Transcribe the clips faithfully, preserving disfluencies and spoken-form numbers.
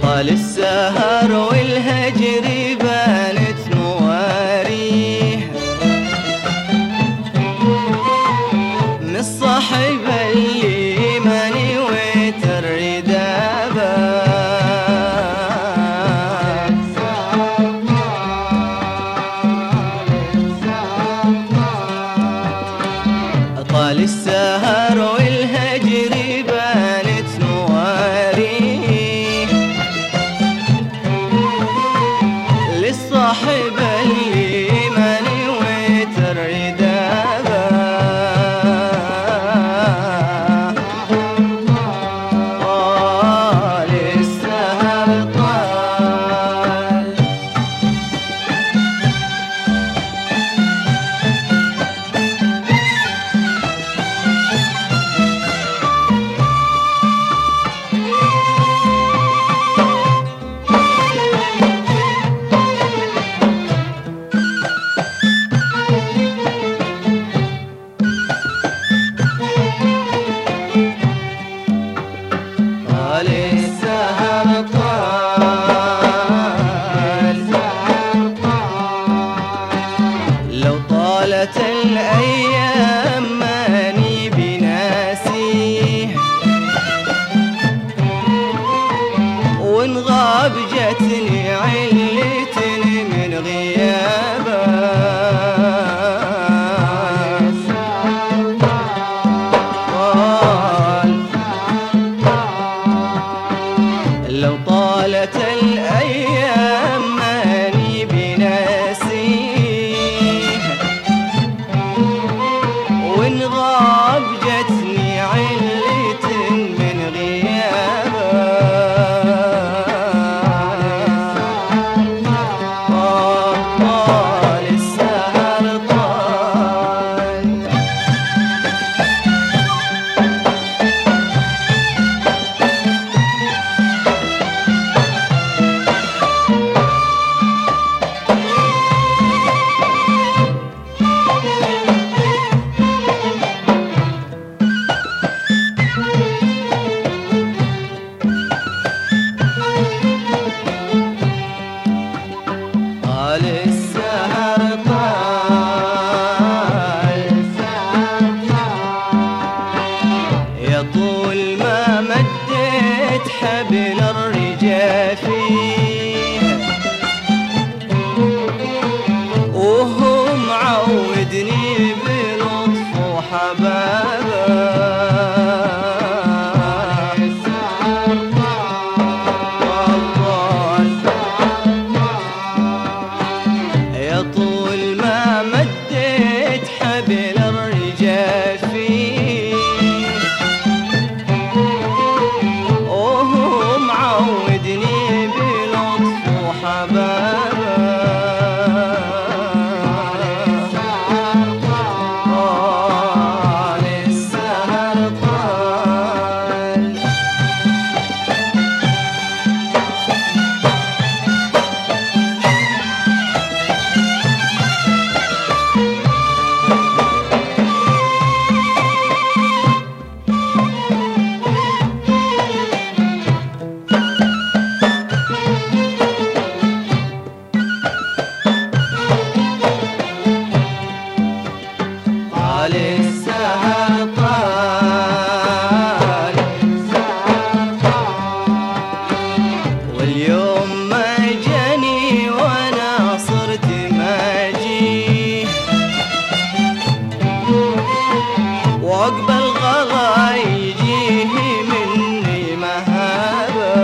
طال السهر والهجر بانت مواريه من الصاحب اللي ماني وترد طال السهر والهجر بانت مواريه للصاحب اللي ماني وترد طال السهر طال طال السهر طال لو طالت الأيام ماني بناسيه وإن غاب جتني علة من غيابه لو طالت الأيام ماني بناسيه وإن غاب جتني علة من غيابه طال السهر طال طال السهر طال يا طول ما مديت حبل الرجا فيه وهو معودني بلطف وحبابه يا طول ما مديت حبل الرجا فيه وهو معودني بلطف وحبابه طال السهر طال طال السهر طال واليوم ما جاني وانا صرت ما جيه وعقب الغلا يجيه مني مهابه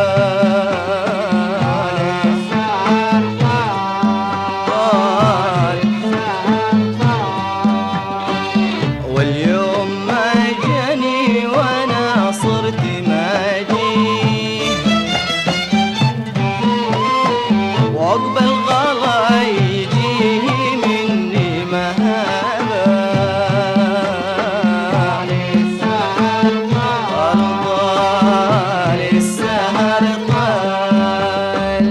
واليوم ما جاني وانا صرت ما جيه وعقب الغلا يجيه مني مهابه طال السهر طال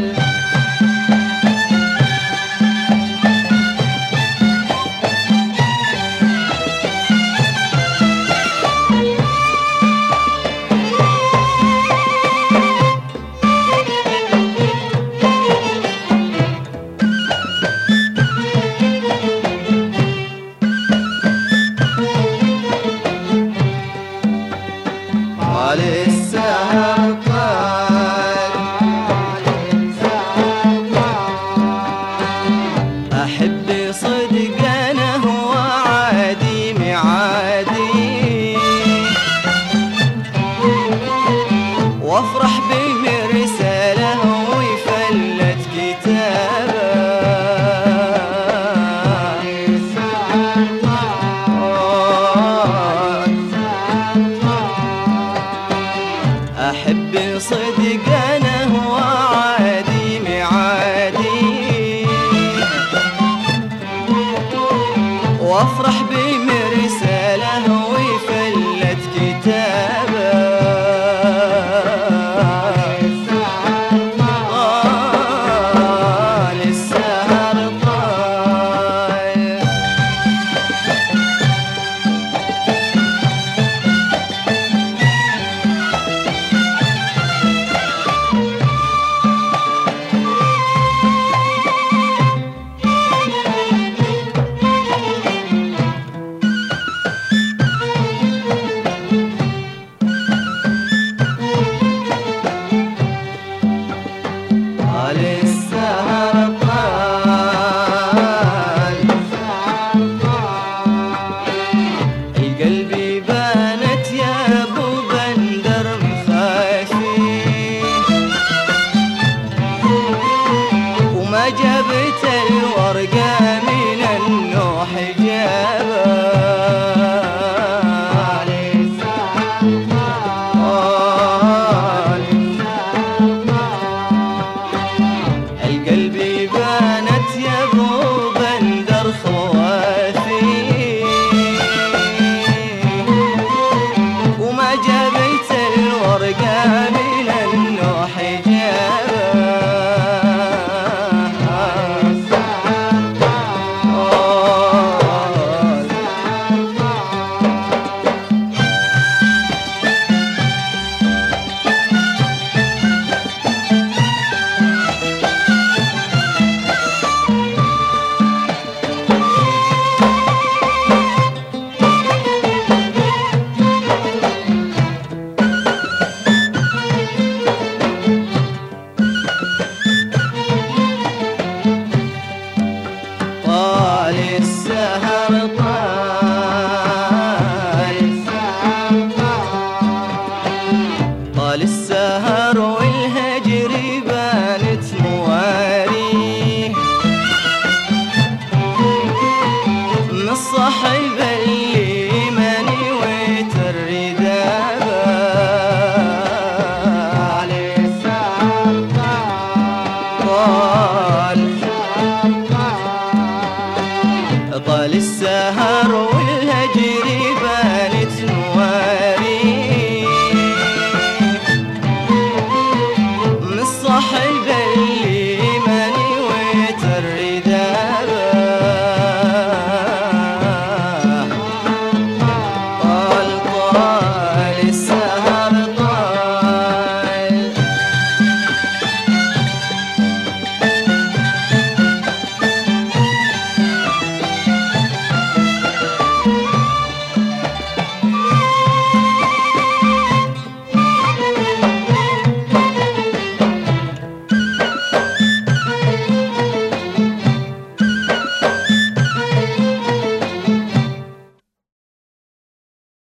السهر طال. قلبي بانت يا ابو بندر مخافي وما جبت الورقة